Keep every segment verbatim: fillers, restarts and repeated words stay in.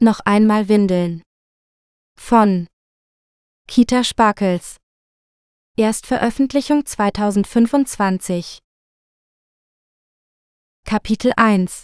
Noch einmal Windeln. Von Kita Sparkles. Erstveröffentlichung zweitausendfünfundzwanzig. Kapitel eins.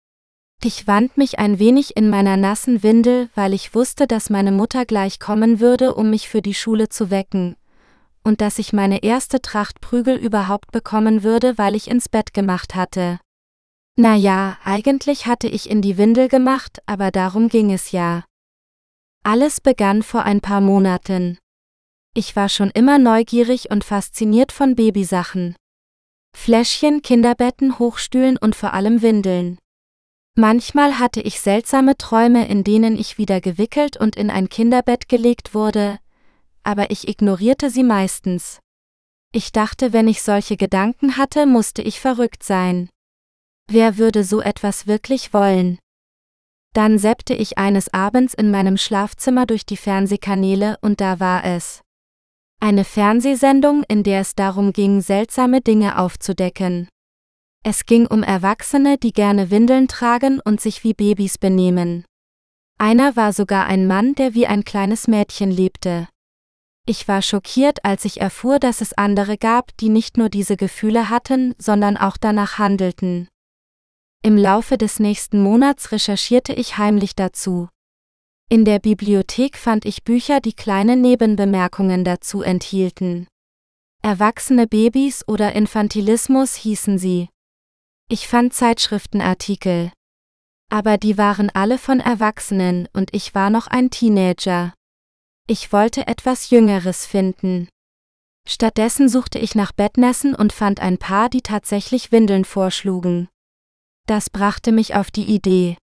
Ich wand mich ein wenig in meiner nassen Windel, weil ich wusste, dass meine Mutter gleich kommen würde, um mich für die Schule zu wecken, und dass ich meine erste Tracht Prügel überhaupt bekommen würde, weil ich ins Bett gemacht hatte. Na ja, eigentlich hatte ich in die Windel gemacht, aber darum ging es ja. Alles begann vor ein paar Monaten. Ich war schon immer neugierig und fasziniert von Babysachen. Fläschchen, Kinderbetten, Hochstühlen und vor allem Windeln. Manchmal hatte ich seltsame Träume, in denen ich wieder gewickelt und in ein Kinderbett gelegt wurde, aber ich ignorierte sie meistens. Ich dachte, wenn ich solche Gedanken hatte, musste ich verrückt sein. Wer würde so etwas wirklich wollen? Dann seppte ich eines Abends in meinem Schlafzimmer durch die Fernsehkanäle und da war es. Eine Fernsehsendung, in der es darum ging, seltsame Dinge aufzudecken. Es ging um Erwachsene, die gerne Windeln tragen und sich wie Babys benehmen. Einer war sogar ein Mann, der wie ein kleines Mädchen lebte. Ich war schockiert, als ich erfuhr, dass es andere gab, die nicht nur diese Gefühle hatten, sondern auch danach handelten. Im Laufe des nächsten Monats recherchierte ich heimlich dazu. In der Bibliothek fand ich Bücher, die kleine Nebenbemerkungen dazu enthielten. Erwachsene Babys oder Infantilismus hießen sie. Ich fand Zeitschriftenartikel. Aber die waren alle von Erwachsenen und ich war noch ein Teenager. Ich wollte etwas Jüngeres finden. Stattdessen suchte ich nach Bettnässen und fand ein paar, die tatsächlich Windeln vorschlugen. Das brachte mich auf die Idee.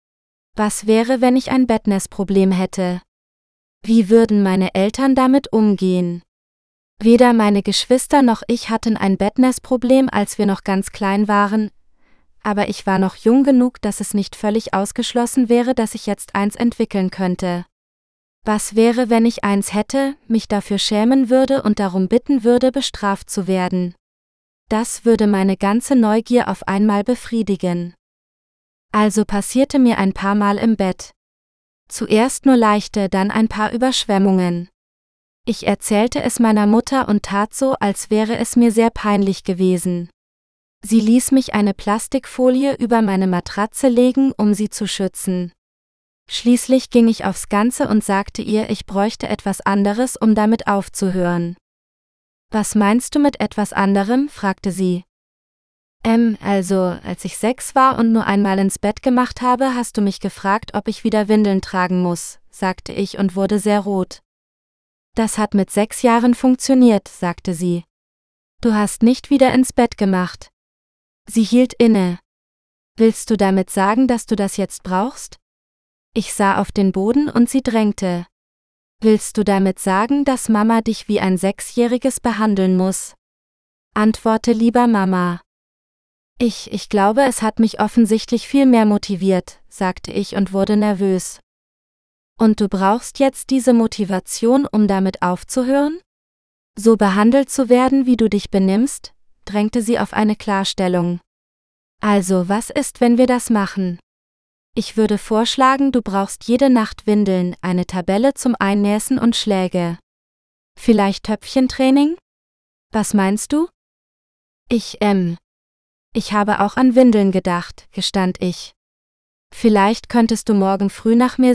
Was wäre, wenn ich ein Bettnässproblem hätte? Wie würden meine Eltern damit umgehen? Weder meine Geschwister noch ich hatten ein Bettnässproblem, als wir noch ganz klein waren, aber ich war noch jung genug, dass es nicht völlig ausgeschlossen wäre, dass ich jetzt eins entwickeln könnte. Was wäre, wenn ich eins hätte, mich dafür schämen würde und darum bitten würde, bestraft zu werden? Das würde meine ganze Neugier auf einmal befriedigen. Also passierte mir ein paar Mal im Bett. Zuerst nur leichte, dann ein paar Überschwemmungen. Ich erzählte es meiner Mutter und tat so, als wäre es mir sehr peinlich gewesen. Sie ließ mich eine Plastikfolie über meine Matratze legen, um sie zu schützen. Schließlich ging ich aufs Ganze und sagte ihr, ich bräuchte etwas anderes, um damit aufzuhören. Was meinst du mit etwas anderem? Fragte sie. Ähm, also, als ich sechs war und nur einmal ins Bett gemacht habe, hast du mich gefragt, ob ich wieder Windeln tragen muss, sagte ich und wurde sehr rot. Das hat mit sechs Jahren funktioniert, sagte sie. Du hast nicht wieder ins Bett gemacht. Sie hielt inne. Willst du damit sagen, dass du das jetzt brauchst? Ich sah auf den Boden und sie drängte. Willst du damit sagen, dass Mama dich wie ein Sechsjähriges behandeln muss? Antworte lieber Mama. Ich, ich glaube, es hat mich offensichtlich viel mehr motiviert, sagte ich und wurde nervös. Und du brauchst jetzt diese Motivation, um damit aufzuhören? So behandelt zu werden, wie du dich benimmst? Drängte sie auf eine Klarstellung. Also, was ist, wenn wir das machen? Ich würde vorschlagen, du brauchst jede Nacht Windeln, eine Tabelle zum Einnäsen und Schläge. Vielleicht Töpfchentraining? Was meinst du? Ich, ähm. Ich habe auch an Windeln gedacht, gestand ich. Vielleicht könntest du morgen früh nach mir